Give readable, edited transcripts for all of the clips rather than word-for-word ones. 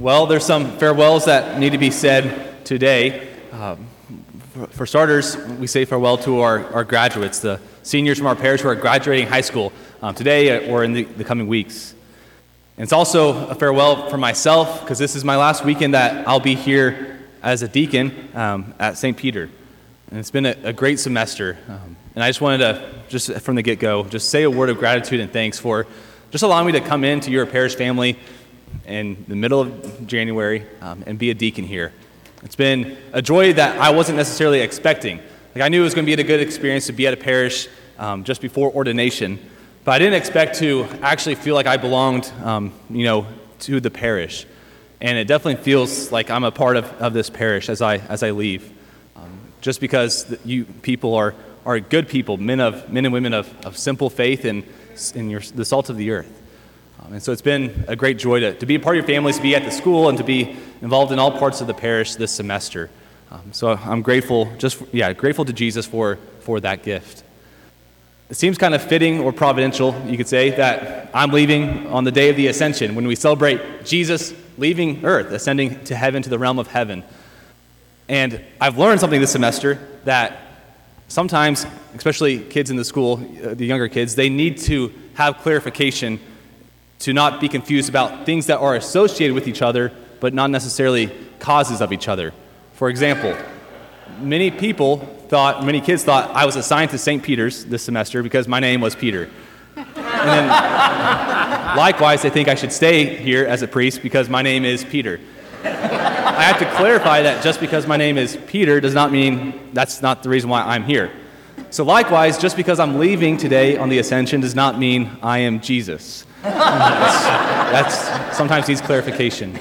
Well, there's some farewells that need to be said today. For starters, we say farewell to our graduates, the seniors from our parish who are graduating high school today or in the coming weeks. And it's also a farewell for myself, because this is my last weekend that I'll be here as a deacon at St. Peter. And it's been a great semester. And I just wanted to, just from the get-go, just say a word of gratitude and thanks for just allowing me to come into your parish family in the middle of January and be a deacon here. It's been a joy that I wasn't necessarily expecting. I knew it was going to be a good experience to be at a parish just before ordination, but I didn't expect to actually feel like I belonged, to the parish. And it definitely feels like I'm a part of this parish as I leave, just because you people are good people, men and women of simple faith and the salt of the earth. And so it's been a great joy to be a part of your families, to be at the school, and to be involved in all parts of the parish this semester. So I'm grateful, grateful to Jesus for that gift. It seems kind of fitting or providential, you could say, that I'm leaving on the day of the Ascension, when we celebrate Jesus leaving earth, ascending to heaven, to the realm of heaven. And I've learned something this semester that sometimes, especially kids in the school, the younger kids, they need to have clarification to not be confused about things that are associated with each other, but not necessarily causes of each other. For example, many kids thought I was assigned to St. Peter's this semester because my name was Peter. And then, likewise, they think I should stay here as a priest because my name is Peter. I have to clarify that just because my name is Peter does not mean that's not the reason why I'm here. So likewise, just because I'm leaving today on the Ascension does not mean I am Jesus. That's sometimes needs clarification.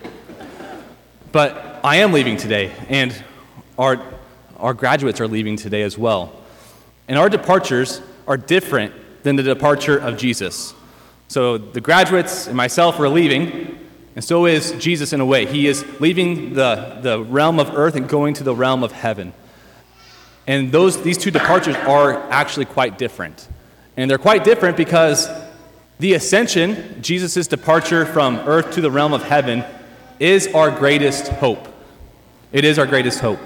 But I am leaving today, and our graduates are leaving today as well. And our departures are different than the departure of Jesus. So the graduates and myself are leaving, and so is Jesus in a way. He is leaving the realm of earth and going to the realm of heaven. And these two departures are actually quite different. And they're quite different because the Ascension, Jesus' departure from earth to the realm of heaven, is our greatest hope. It is our greatest hope.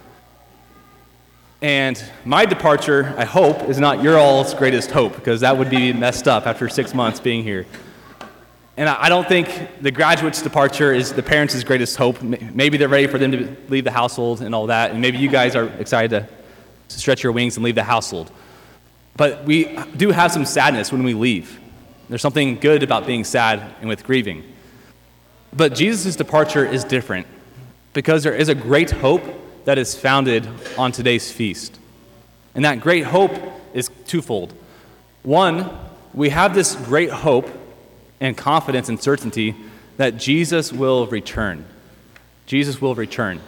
And my departure, I hope, is not your all's greatest hope, because that would be messed up after 6 months being here. And I don't think the graduate's departure is the parents' greatest hope. Maybe they're ready for them to leave the household and all that, and maybe you guys are excited to stretch your wings and leave the household. But we do have some sadness when we leave. There's something good about being sad and with grieving. But Jesus' departure is different because there is a great hope that is founded on today's feast. And that great hope is twofold. One, we have this great hope and confidence and certainty that Jesus will return. Jesus will return.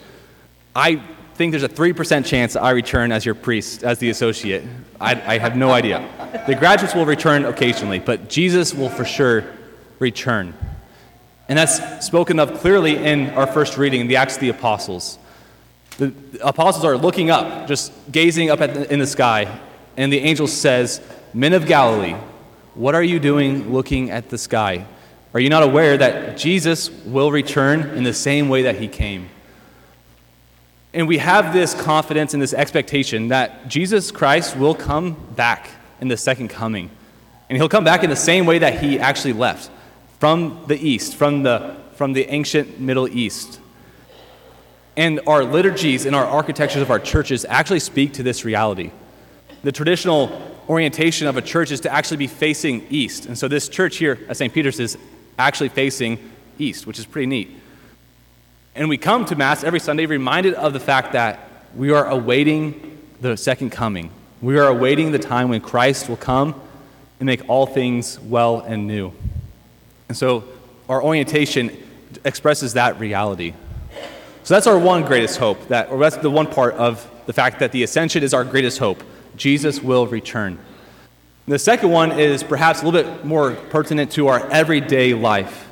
I think there's a 3% chance I return as your priest, as the associate. I have no idea. The graduates will return occasionally, but Jesus will for sure return. And that's spoken of clearly in our first reading in the Acts of the Apostles. The apostles are looking up, just gazing up in the sky, and the angel says, "Men of Galilee, what are you doing looking at the sky? Are you not aware that Jesus will return in the same way that he came?" And we have this confidence and this expectation that Jesus Christ will come back in the second coming. And he'll come back in the same way that he actually left, from the east, from the ancient Middle East. And our liturgies and our architectures of our churches actually speak to this reality. The traditional orientation of a church is to actually be facing east. And so this church here at St. Peter's is actually facing east, which is pretty neat. And we come to Mass every Sunday reminded of the fact that we are awaiting the second coming. We are awaiting the time when Christ will come and make all things well and new. And so our orientation expresses that reality. So that's our one greatest hope, that's the one part of the fact that the Ascension is our greatest hope. Jesus will return. And the second one is perhaps a little bit more pertinent to our everyday life.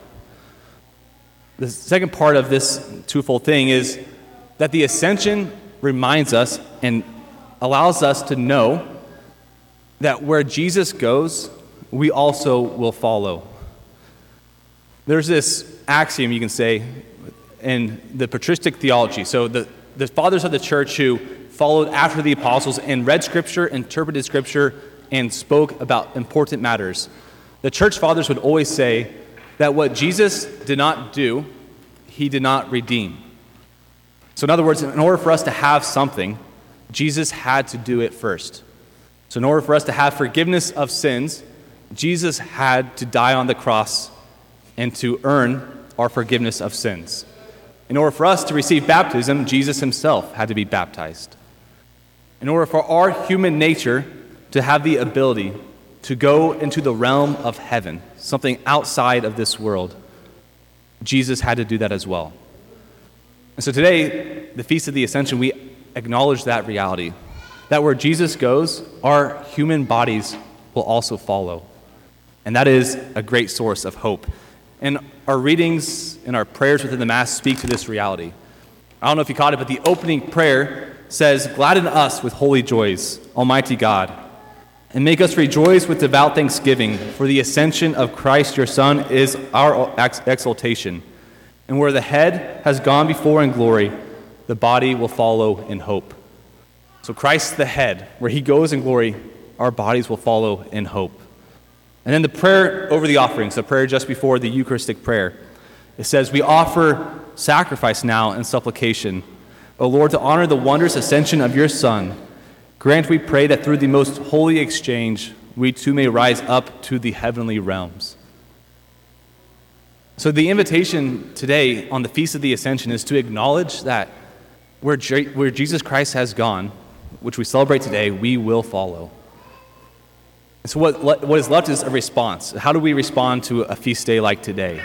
The second part of this twofold thing is that the Ascension reminds us and allows us to know that where Jesus goes, we also will follow. There's this axiom, you can say, in the patristic theology. So the fathers of the church who followed after the apostles and read Scripture, interpreted Scripture, and spoke about important matters. The church fathers would always say that what Jesus did not do, he did not redeem. So in other words, in order for us to have something, Jesus had to do it first. So in order for us to have forgiveness of sins, Jesus had to die on the cross and to earn our forgiveness of sins. In order for us to receive baptism, Jesus himself had to be baptized. In order for our human nature to have the ability to go into the realm of heaven, something outside of this world, Jesus had to do that as well. And so today, the Feast of the Ascension, we acknowledge that reality, that where Jesus goes, our human bodies will also follow. And that is a great source of hope. And our readings and our prayers within the Mass speak to this reality. I don't know if you caught it, but the opening prayer says, "Gladden us with holy joys, Almighty God, and make us rejoice with devout thanksgiving, for the ascension of Christ your Son is our exaltation. And where the head has gone before in glory, the body will follow in hope." So Christ the head, where he goes in glory, our bodies will follow in hope. And then the prayer over the offerings, the prayer just before the Eucharistic prayer, it says, "We offer sacrifice now in supplication, O Lord, to honor the wondrous ascension of your Son. Grant, we pray, that through the most holy exchange, we too may rise up to the heavenly realms." So the invitation today on the Feast of the Ascension is to acknowledge that where Jesus Christ has gone, which we celebrate today, we will follow. And so what is left is a response. How do we respond to a feast day like today?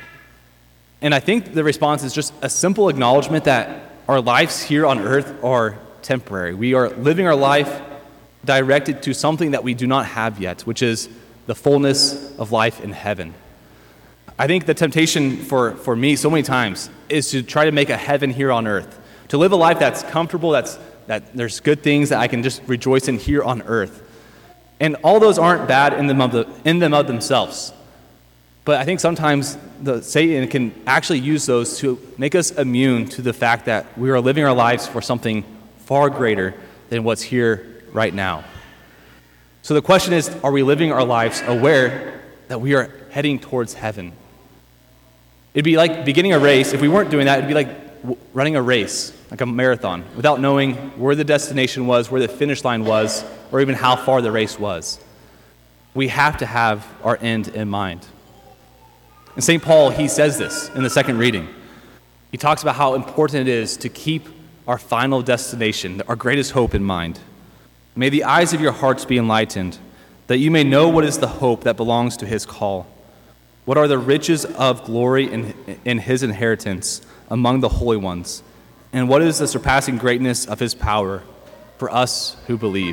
And I think the response is just a simple acknowledgement that our lives here on earth are temporary. We are living our life directed to something that we do not have yet, which is the fullness of life in heaven. I think the temptation for me so many times is to try to make a heaven here on earth, to live a life that's comfortable, that there's good things that I can just rejoice in here on earth. And all those aren't bad in them of themselves. But I think sometimes Satan can actually use those to make us immune to the fact that we are living our lives for something far greater than what's here right now. So the question is, are we living our lives aware that we are heading towards heaven? It'd be like beginning a race. If we weren't doing that, it'd be like running a race, like a marathon, without knowing where the destination was, where the finish line was, or even how far the race was. We have to have our end in mind. And St. Paul, he says this in the second reading. He talks about how important it is to keep our final destination, our greatest hope in mind. May the eyes of your hearts be enlightened, that you may know what is the hope that belongs to his call. What are the riches of glory in his inheritance among the holy ones? And what is the surpassing greatness of his power for us who believe?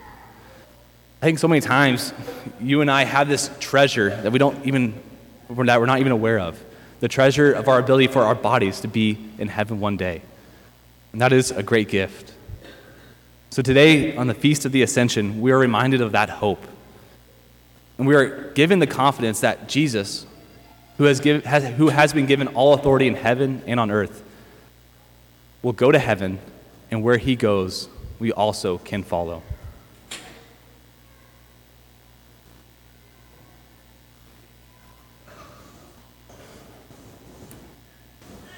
I think so many times you and I have this treasure that we're not even aware of. The treasure of our ability for our bodies to be in heaven one day. And that is a great gift. So today, on the Feast of the Ascension, we are reminded of that hope. And we are given the confidence that Jesus, who has been given all authority in heaven and on earth, will go to heaven, and where he goes, we also can follow.